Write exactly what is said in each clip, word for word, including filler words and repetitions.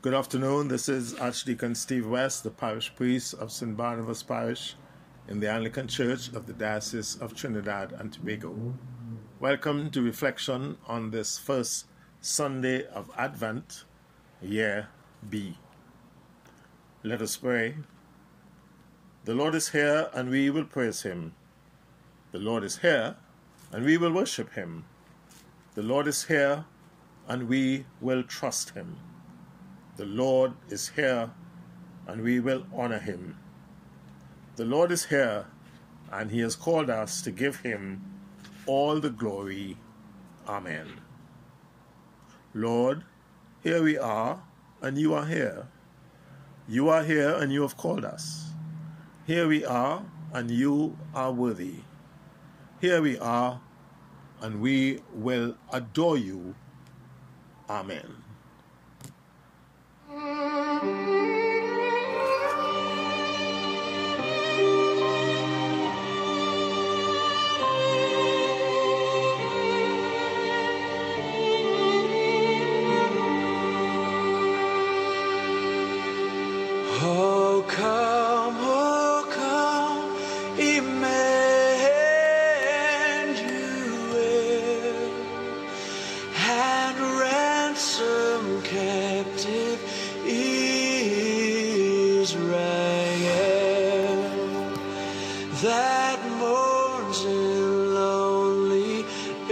Good afternoon. This is Archdeacon Steve West, the parish priest of Saint Barnabas Parish in the Anglican Church of the Diocese of Trinidad and Tobago. Welcome to reflection on this first Sunday of Advent, Year B. Let us pray. The Lord is here and we will praise him. The Lord is here and we will worship him. The Lord is here and we will trust him. The Lord is here, and we will honor him. The Lord is here, and he has called us to give him all the glory. Amen. Lord, here we are, and you are here. You are here, and you have called us. Here we are, and you are worthy. Here we are, and we will adore you. Amen. Oh, come, oh, come, Emmanuel, and ransom captive Israel, that mourns in lonely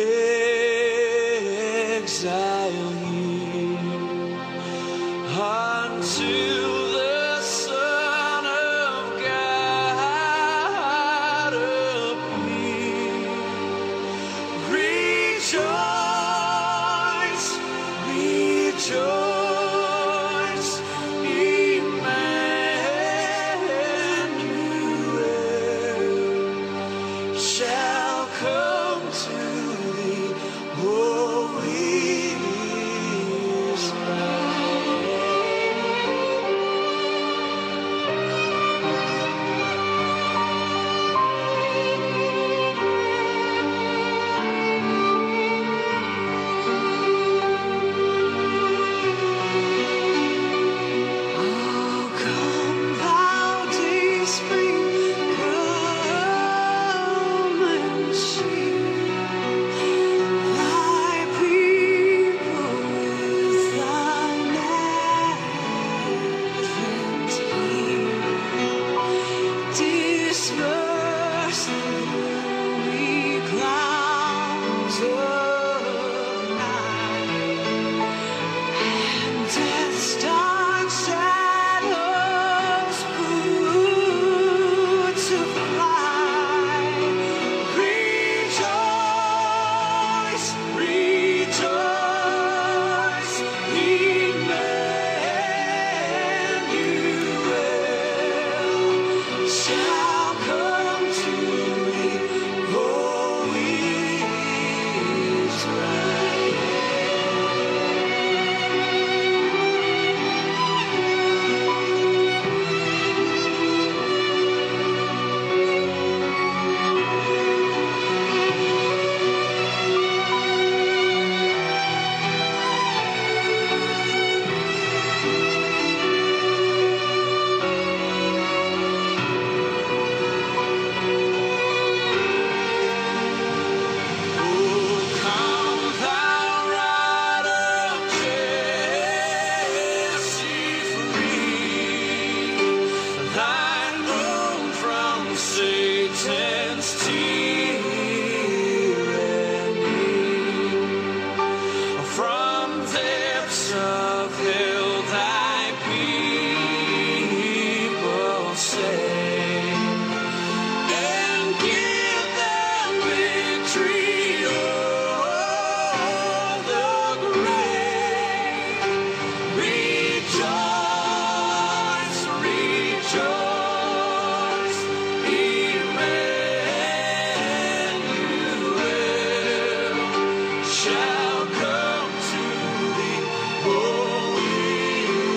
exile here, until shall come to thee, O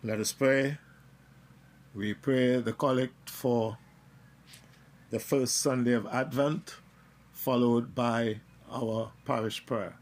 Let us pray. We pray the collect for the first Sunday of Advent, followed by our parish prayer.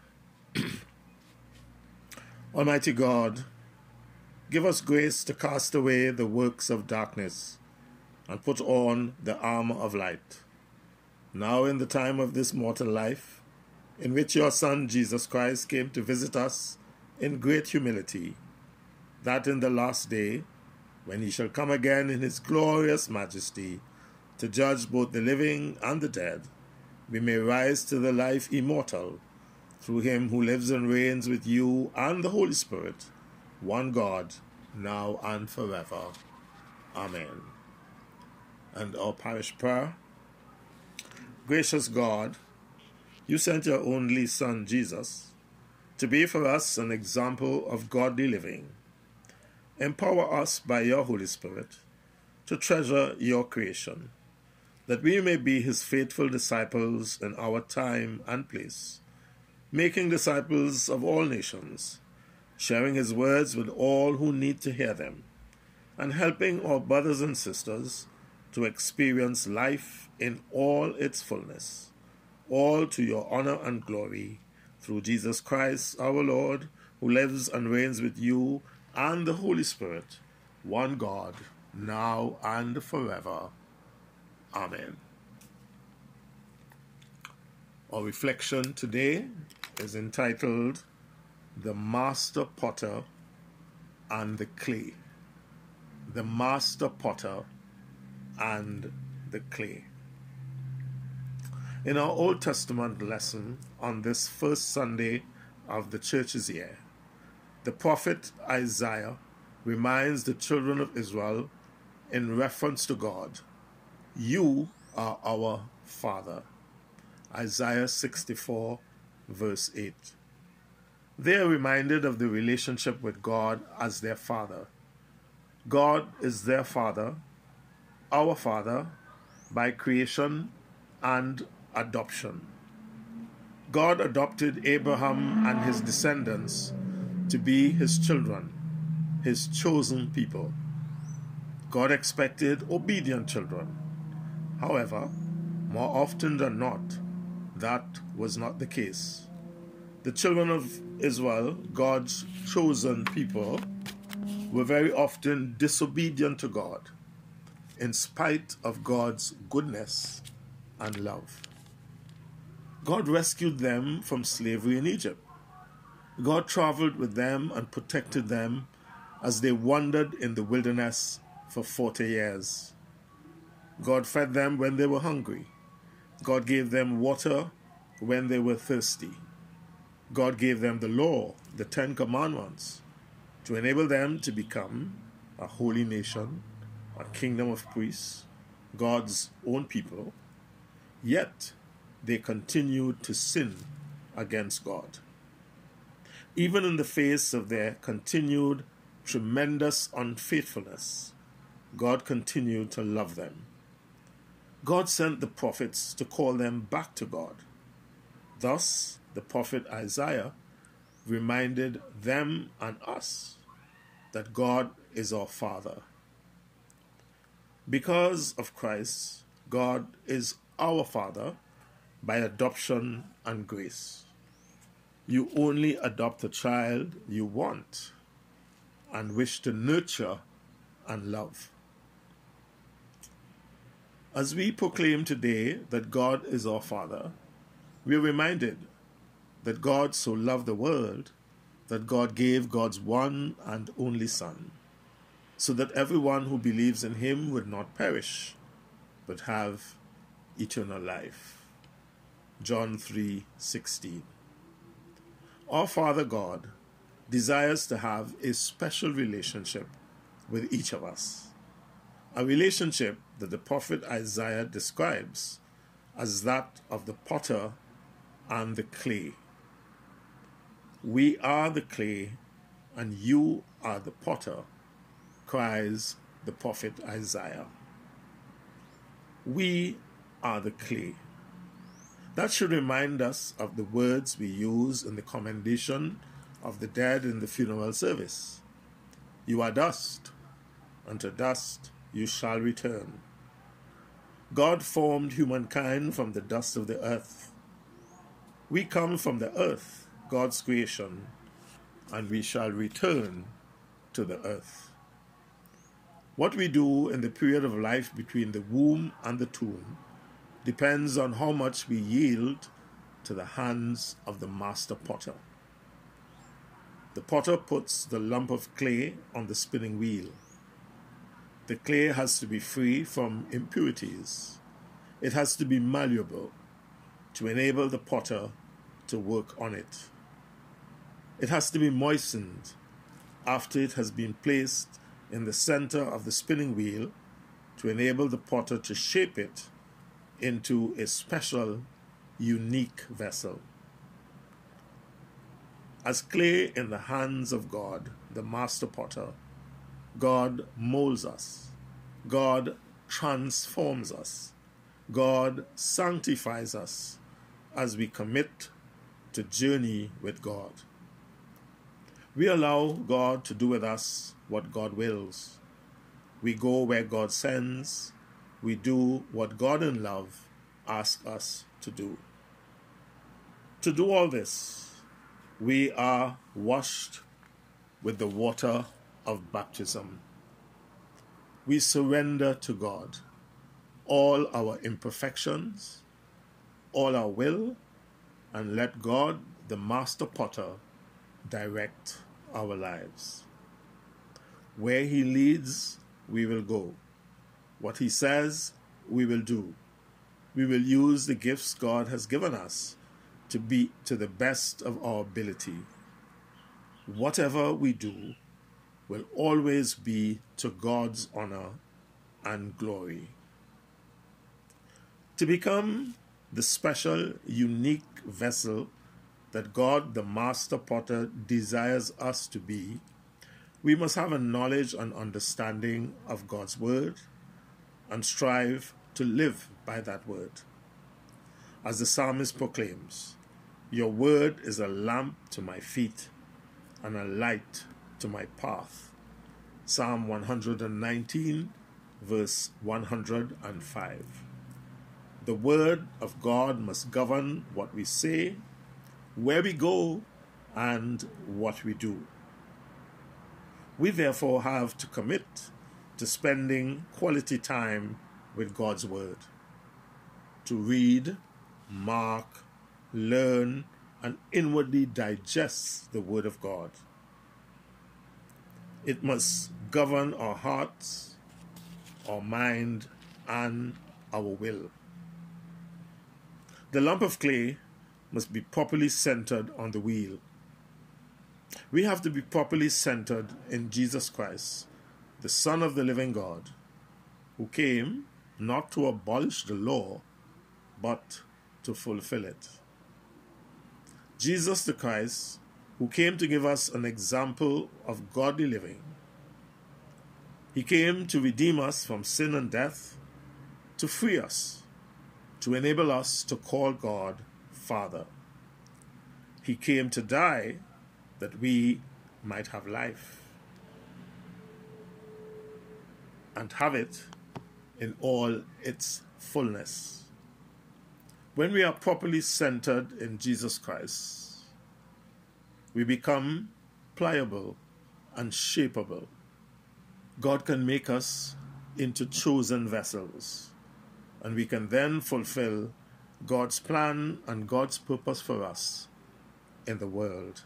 Almighty God, give us grace to cast away the works of darkness and put on the armor of light. Now in the time of this mortal life, in which your Son Jesus Christ came to visit us in great humility, that in the last day, when he shall come again in his glorious majesty, to judge both the living and the dead, we may rise to the life immortal, through him who lives and reigns with you and the Holy Spirit, one God, now and forever. Amen. And our parish prayer. Gracious God, you sent your only Son, Jesus, to be for us an example of godly living. Empower us by your Holy Spirit to treasure your creation, that we may be his faithful disciples in our time and place, making disciples of all nations, sharing his words with all who need to hear them, and helping our brothers and sisters to experience life in all its fullness, all to your honor and glory, through Jesus Christ our Lord, who lives and reigns with you and the Holy Spirit, one God, now and forever. Amen. Our reflection today is entitled, The Master Potter and the Clay. The Master Potter and the Clay. In our Old Testament lesson on this first Sunday of the church's year, the prophet Isaiah reminds the children of Israel in reference to God, you are our Father. Isaiah sixty-four, verse eight. They are reminded of the relationship with God as their Father. God is their Father, our Father, by creation and adoption. God adopted Abraham and his descendants to be his children, his chosen people. God expected obedient children. However, more often than not, that was not the case. The children of Israel, God's chosen people, were very often disobedient to God, in spite of God's goodness and love. God rescued them from slavery in Egypt. God traveled with them and protected them as they wandered in the wilderness for forty years. God fed them when they were hungry. God gave them water when they were thirsty. God gave them the law, the Ten Commandments, to enable them to become a holy nation, a kingdom of priests, God's own people. Yet they continued to sin against God. Even in the face of their continued tremendous unfaithfulness, God continued to love them. God sent the prophets to call them back to God. Thus, the prophet Isaiah reminded them and us that God is our Father. Because of Christ, God is our Father by adoption and grace. You only adopt a child you want and wish to nurture and love. As we proclaim today that God is our Father, we are reminded that God so loved the world that God gave God's one and only Son, so that everyone who believes in him would not perish, but have eternal life. John three sixteen. Our Father God desires to have a special relationship with each of us, a relationship that the prophet Isaiah describes as that of the potter and the clay. We are the clay and you are the potter, cries the prophet Isaiah. We are the clay. That should remind us of the words we use in the commendation of the dead in the funeral service. You are dust, and to dust you shall return. God formed humankind from the dust of the earth. We come from the earth, God's creation, and we shall return to the earth. What we do in the period of life between the womb and the tomb depends on how much we yield to the hands of the master potter. The potter puts the lump of clay on the spinning wheel. The clay has to be free from impurities. It has to be malleable to enable the potter to work on it. It has to be moistened after it has been placed in the center of the spinning wheel to enable the potter to shape it into a special, unique vessel. As clay in the hands of God, the master potter, God molds us. God transforms us. God sanctifies us as we commit to journey with God. We allow God to do with us what God wills. We go where God sends. We do what God in love asks us to do. To do all this, we are washed with the water of baptism. We surrender to God all our imperfections, all our will, and let God, the master potter, direct our lives. Where he leads, we will go. What he says, we will do. We will use the gifts God has given us to be to the best of our ability. Whatever we do will always be to God's honor and glory. To become the special, unique vessel that God, the master potter, desires us to be, we must have a knowledge and understanding of God's word and strive to live by that word. As the psalmist proclaims, your word is a lamp to my feet and a light to my path. Psalm one hundred nineteen, verse one hundred five. The word of God must govern what we say, where we go, and what we do. We therefore have to commit to spending quality time with God's word, to read, mark, learn, and inwardly digest the word of God. It must govern our hearts, our mind, and our will. The lump of clay must be properly centered on the wheel. We have to be properly centered in Jesus Christ, the Son of the living God, who came not to abolish the law, but to fulfill it. Jesus the Christ, who came to give us an example of godly living. He came to redeem us from sin and death, to free us, to enable us to call God Father. He came to die that we might have life and have it in all its fullness. When we are properly centered in Jesus Christ, we become pliable and shapeable. God can make us into chosen vessels, and we can then fulfill God's plan and God's purpose for us in the world.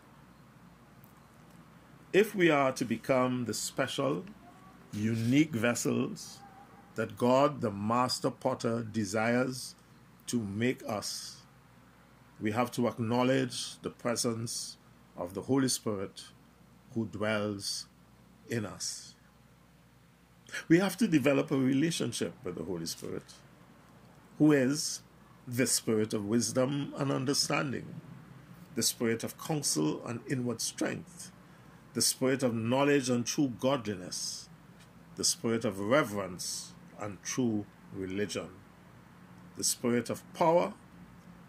If we are to become the special, unique vessels that God, the master potter, desires to make us, we have to acknowledge the presence of the Holy Spirit who dwells in us. We have to develop a relationship with the Holy Spirit, who is the Spirit of wisdom and understanding, the Spirit of counsel and inward strength, the Spirit of knowledge and true godliness, the Spirit of reverence and true religion, the Spirit of power,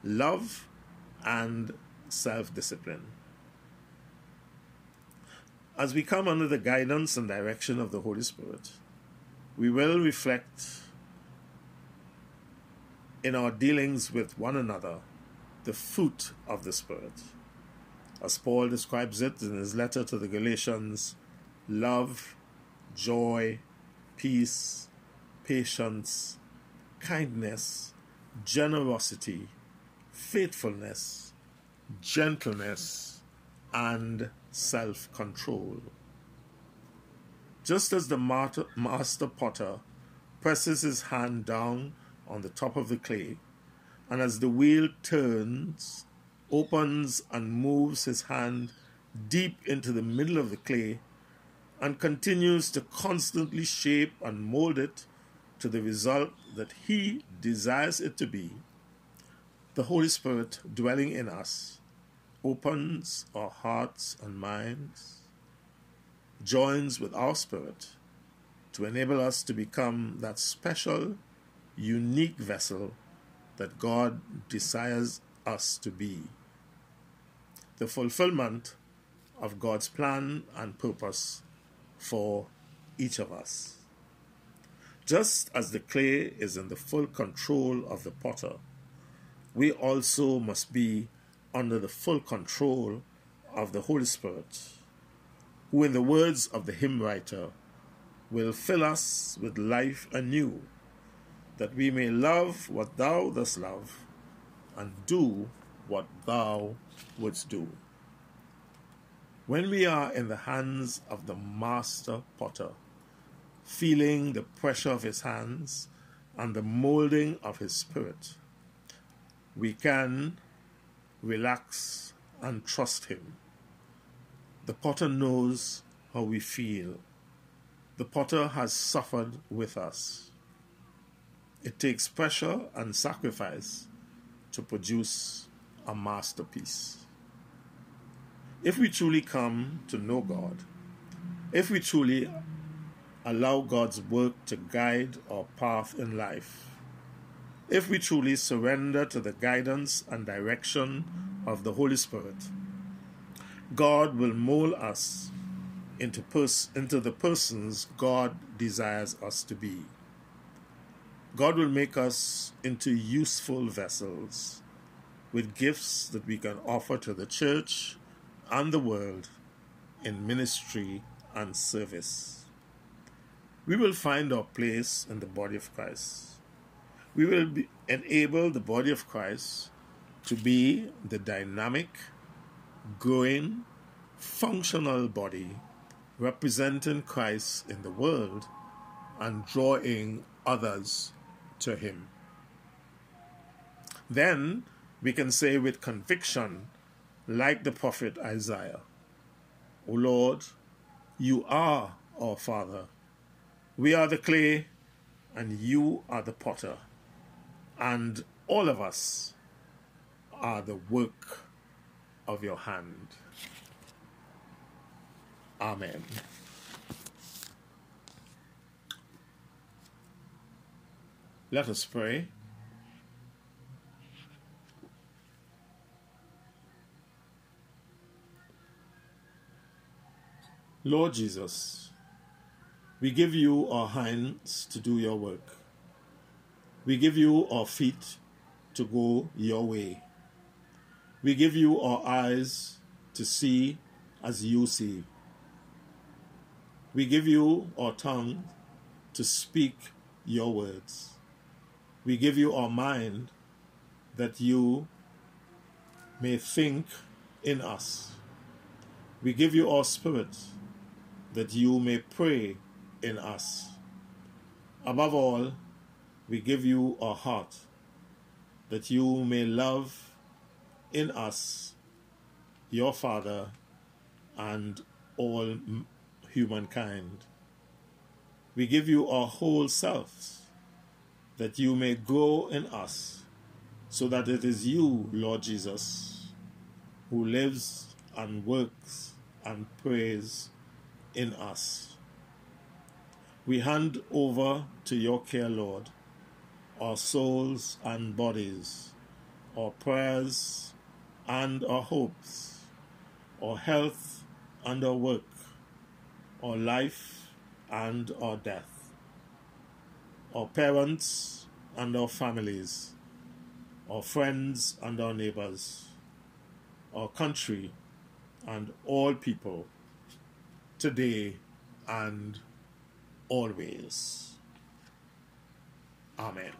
love, and self-discipline. As we come under the guidance and direction of the Holy Spirit, we will reflect in our dealings with one another the fruit of the Spirit. As Paul describes it in his letter to the Galatians, love, joy, peace, patience, kindness, generosity, faithfulness, gentleness, and self-control. Just as the master potter presses his hand down on the top of the clay, and as the wheel turns, opens, and moves his hand deep into the middle of the clay, and continues to constantly shape and mold it to the result that he desires it to be, the Holy Spirit dwelling in us opens our hearts and minds, joins with our spirit to enable us to become that special, unique vessel that God desires us to be. The fulfillment of God's plan and purpose for each of us. Just as the clay is in the full control of the potter, we also must be under the full control of the Holy Spirit, who, in the words of the hymn writer, will fill us with life anew, that we may love what thou dost love and do what thou wouldst do. When we are in the hands of the master potter, feeling the pressure of his hands and the molding of his spirit, we can relax and trust him. The potter knows how we feel. The potter has suffered with us. It takes pressure and sacrifice to produce a masterpiece. If we truly come to know God, if we truly allow God's work to guide our path in life, if we truly surrender to the guidance and direction of the Holy Spirit, God will mold us into, pers- into the persons God desires us to be. God will make us into useful vessels with gifts that we can offer to the church and the world in ministry and service. We will find our place in the body of Christ. We will be, enable the body of Christ to be the dynamic, growing, functional body representing Christ in the world and drawing others to him. Then we can say with conviction, like the prophet Isaiah, O Lord, you are our Father. We are the clay and you are the potter, and all of us are the work of your hand. Amen. Let us pray. Lord Jesus, we give you our hands to do your work. We give you our feet to go your way. We give you our eyes to see as you see. We give you our tongue to speak your words. We give you our mind that you may think in us. We give you our spirit that you may pray in us. Above all, we give you our heart that you may love in us your Father and all humankind. We give you our whole selves that you may grow in us, so that it is you, Lord Jesus, who lives and works and prays in us. We hand over to your care, Lord, our souls and bodies, our prayers and our hopes, our health and our work, or life and or death, or parents and our families, or friends and our neighbors, our country and all people, today and always. Amen.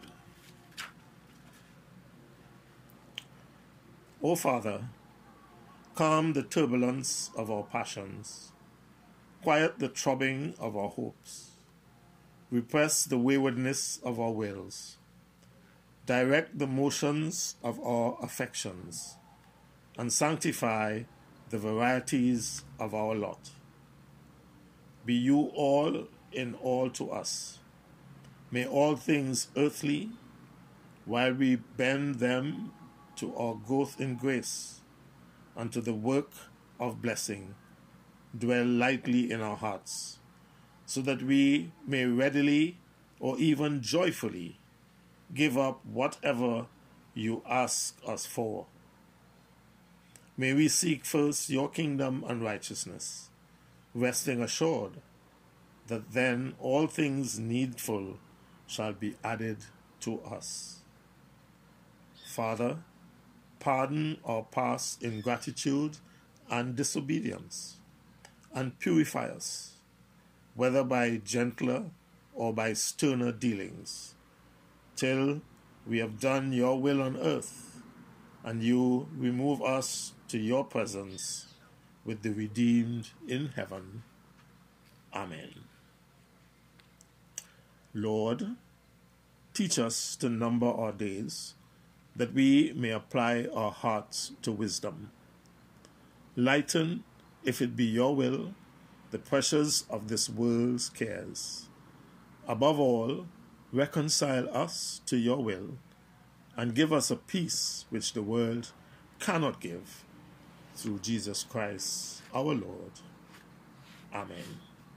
O Father, calm the turbulence of our passions, quiet the throbbing of our hopes, repress the waywardness of our wills, direct the motions of our affections, and sanctify the varieties of our lot. Be you all in all to us. May all things earthly, while we bend them to our growth in grace and to the work of blessing, dwell lightly in our hearts, so that we may readily or even joyfully give up whatever you ask us for. May we seek first your kingdom and righteousness, resting assured that then all things needful shall be added to us. Father, pardon our past ingratitude and disobedience, and purify us, whether by gentler or by sterner dealings, till we have done your will on earth, and you remove us to your presence with the redeemed in heaven. Amen. Lord, teach us to number our days, that we may apply our hearts to wisdom. Lighten, if it be your will, the pressures of this world's cares. Above all, reconcile us to your will, and give us a peace which the world cannot give, through Jesus Christ our Lord. Amen.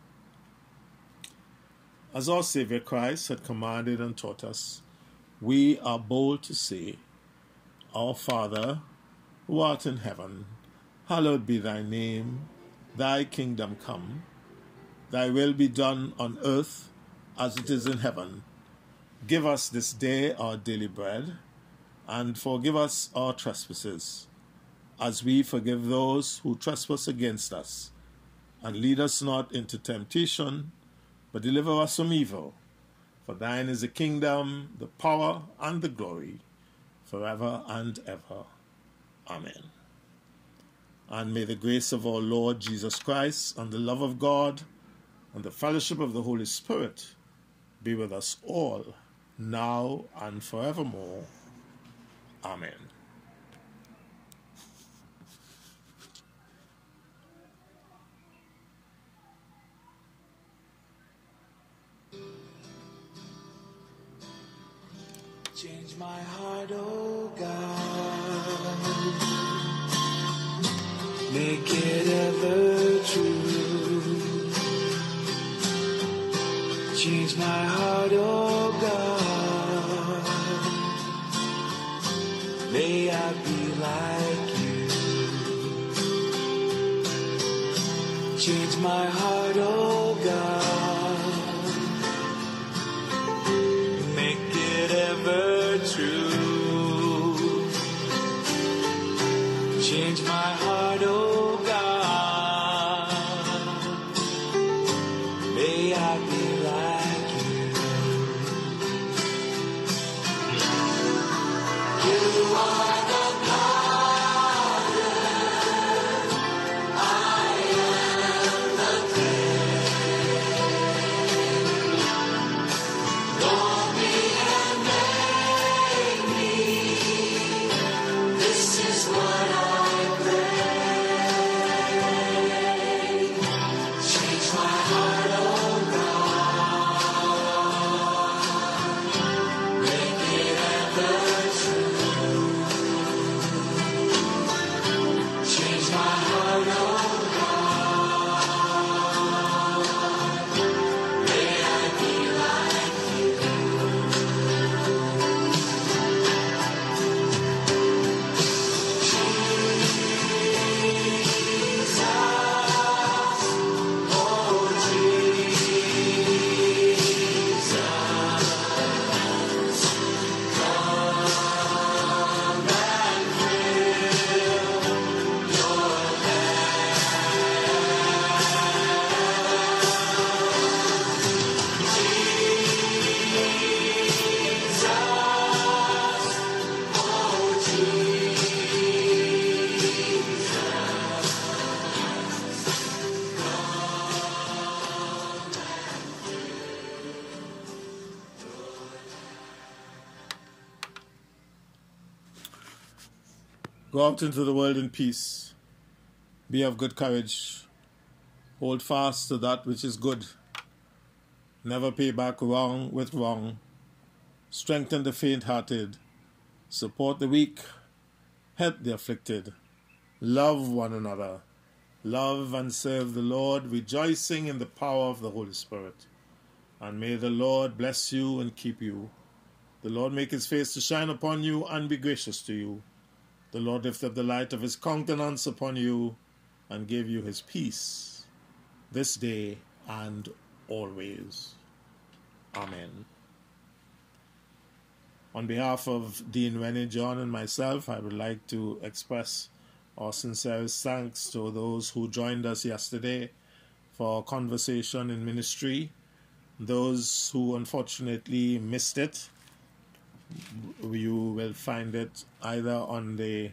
As our Savior Christ had commanded and taught us, we are bold to say, Our Father, who art in heaven, hallowed be thy name. Thy kingdom come. Thy will be done on earth as it is in heaven. Give us this day our daily bread, and forgive us our trespasses, as we forgive those who trespass against us. And lead us not into temptation, but deliver us from evil. For thine is the kingdom, the power, and the glory, forever and ever. Amen. And may the grace of our Lord Jesus Christ, and the love of God, and the fellowship of the Holy Spirit be with us all, now and forevermore. Amen. Change my heart, oh God, make it ever true. Change my heart, oh God, may I be like you. Change my heart, oh God, ever true. Change my heart, oh God, may I be like you. You are the potter, I am the clay. Go out into the world in peace. Be of good courage. Hold fast to that which is good. Never pay back wrong with wrong. Strengthen the faint-hearted. Support the weak. Help the afflicted. Love one another. Love and serve the Lord, rejoicing in the power of the Holy Spirit. And may the Lord bless you and keep you. The Lord make his face to shine upon you and be gracious to you. The Lord lift up the light of his countenance upon you and give you his peace this day and always. Amen. On behalf of Dean Rennie John and myself, I would like to express our sincerest thanks to those who joined us yesterday for our conversation in ministry. Those who unfortunately missed it, you will find it either on the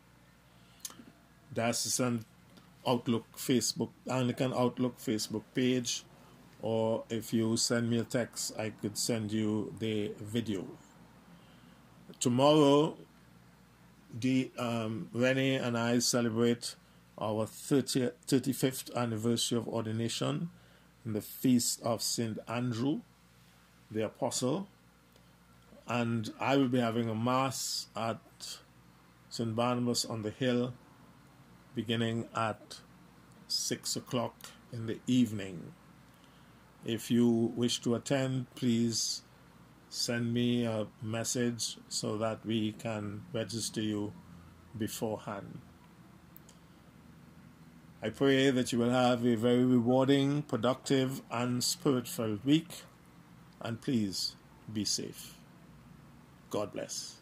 Diocesan Outlook Facebook, Anglican Outlook Facebook page, or if you send me a text, I could send you the video. Tomorrow, the um, Rennie and I celebrate our thirtieth, thirty-fifth anniversary of ordination in the feast of Saint Andrew, the Apostle, and I will be having a mass at Saint Barnabas on the Hill, beginning at six o'clock in the evening. If you wish to attend, please send me a message so that we can register you beforehand. I pray that you will have a very rewarding, productive, and spirit-filled week, and please be safe. God bless.